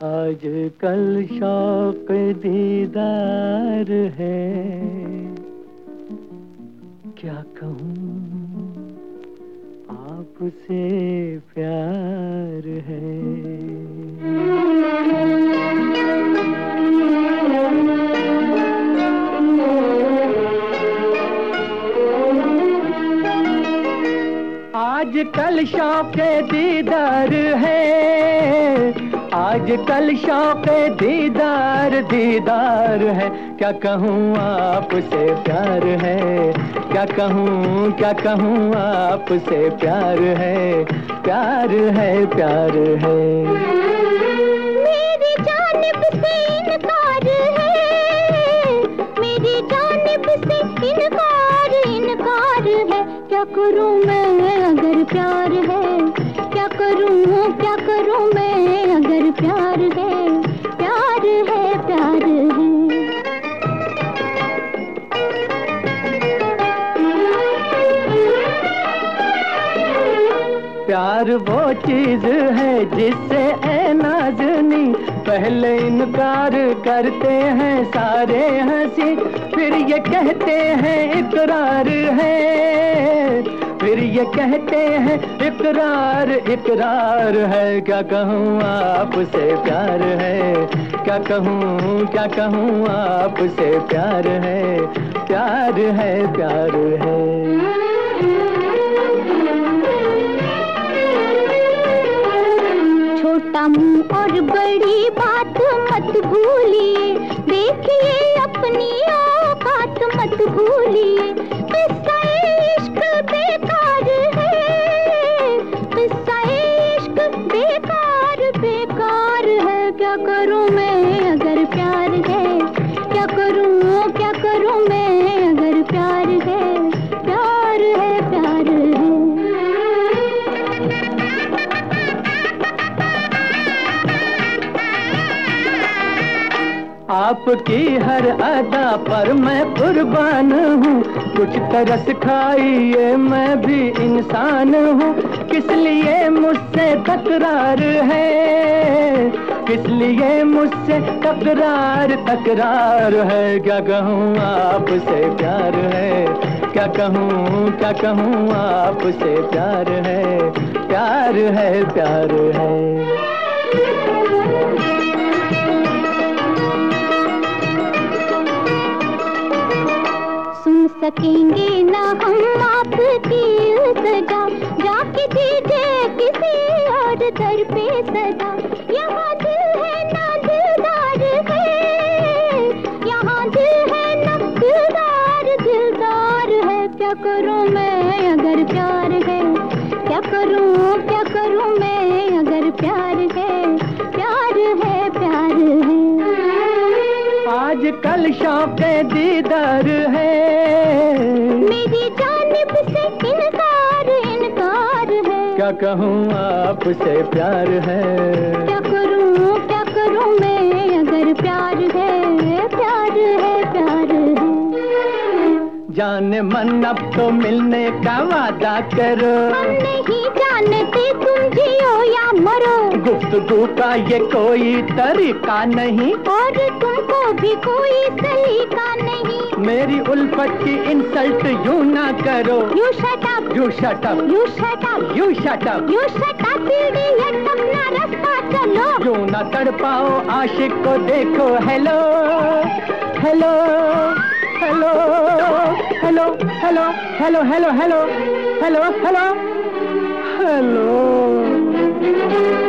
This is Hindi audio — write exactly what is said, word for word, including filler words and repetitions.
आज कल शौक दीदार है, क्या कहूँ आपसे प्यार है। आज कल शौक दीदार है, आज कल शौक दीदार दीदार है, क्या कहूँ आपसे प्यार है, क्या कहूँ क्या कहूँ आपसे प्यार है, प्यार है प्यार है। मेरी जानिब से इनकार है, मेरी जानिब से इनकार इनकार है, क्या करूँ मैं अगर प्यार है, क्या करूँ क्या करूँ मैं अगर प्यार है, प्यार है प्यार है। प्यार वो चीज है जिससे ए नाज़नी पहले इनकार करते हैं सारे हंसी, फिर ये कहते हैं इकरार है, फिर ये कहते हैं इकरार इकरार है, क्या कहूँ आपसे प्यार है, क्या कहूँ क्या कहूँ आपसे प्यार है, प्यार है प्यार है। छोटा मुंह और बड़ी बात मत भूलिए, देखिए अपनी औकात मत भूलिए, किस्सा इश्क बेकार है, किस्सा इश्क बेकार बेकार है, क्या करूं मैं अगर प्यार है, क्या करूं क्या करूं मैं अगर प्यार है, प्यार है प्यार है। आपकी हर अदा पर मैं कुर्बान हूँ, कुछ तरस खाइए मैं भी इंसान हूँ, किस लिए मुझसे तकरार है, किस लिए मुझसे तकरार तकरार है, क्या कहूँ आपसे प्यार है, क्या कहूँ क्या कहूँ आपसे प्यार है, प्यार है प्यार है। सकेंगे ना हम आपकी सजा, जाके दीजिए किसी और दर पे सजा, यहाँ दिल है ना दिलदार है, यहाँ दिल है ना दिलदार दिलदार है, क्या करूँ मैं अगर प्यार है, क्या करूँ क्या करूँ मैं अगर प्यार है, प्यार है प्यार है। आज कल शौक दीदार है, मेरी जानिब से इनकार इनकार है, क्या कहूँ आपसे प्यार है, क्या करूँ क्या करूँ मैं अगर प्यार है, प्यार है प्यार है। जाने मन अब तो मिलने का वादा करो, हम नहीं जानते तुम जियो या मरो, गुफ्तगू का ये कोई तरीका नहीं, और तुमको भी कोई सलीका नहीं, मेरी उल्फत की इंसल्ट यूं ना करो, you shut up you shut up you shut up you shut up you shut up idiot, अपना रास्ता चलो, यूं ना तड़पाओ आशिक को, देखो hello hello hello hello hello hello hello hello hello hello hello.